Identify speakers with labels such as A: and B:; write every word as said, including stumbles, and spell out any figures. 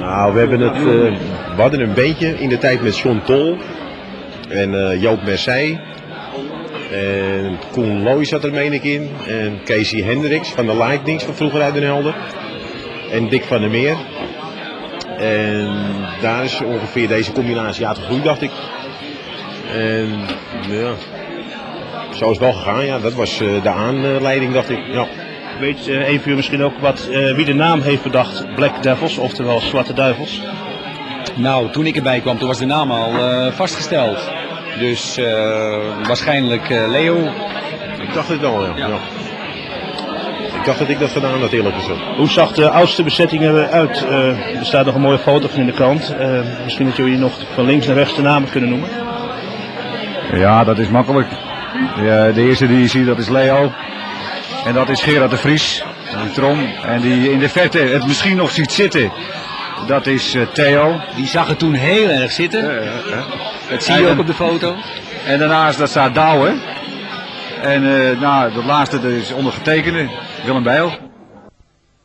A: Nou, we hebben het, uh, we hadden een beetje in de tijd met John Tol en uh, Joop Mercey. En Koen Looy zat er meen ik in. En Casey Hendricks van de Lightnings van vroeger uit Den Helder. En Dick van der Meer. En daar is ongeveer deze combinatie uitgegroeid, dacht ik. En ja, zo is het wel gegaan. Ja, dat was uh, de aanleiding, dacht ik. Ja.
B: Weet uh, een van u misschien ook wat, uh, wie de naam heeft bedacht, Black Devils, oftewel Zwarte Duivels?
C: Nou, toen ik erbij kwam, toen was de naam al uh, vastgesteld. Dus uh, waarschijnlijk uh, Leo.
A: Ik dacht het wel, ja. Ja. ja. Ik dacht dat ik dat gedaan had, eerlijk gezegd.
B: Hoe zag de oudste bezetting eruit? Uh, er staat nog een mooie foto van in de krant. Uh, misschien dat jullie nog van links naar rechts de namen kunnen noemen.
D: Ja, dat is makkelijk. Ja, de eerste die je ziet, dat is Leo. En dat is Gerard de Vries, een trom. En die in de verte het misschien nog ziet zitten, dat is uh, Theo.
C: Die zag het toen heel erg zitten. Uh, uh, uh. Dat zie je en, ook op de foto.
D: En daarnaast dat staat Douwe. En uh, nou, dat laatste dat is ondergetekende, Willem Bijl.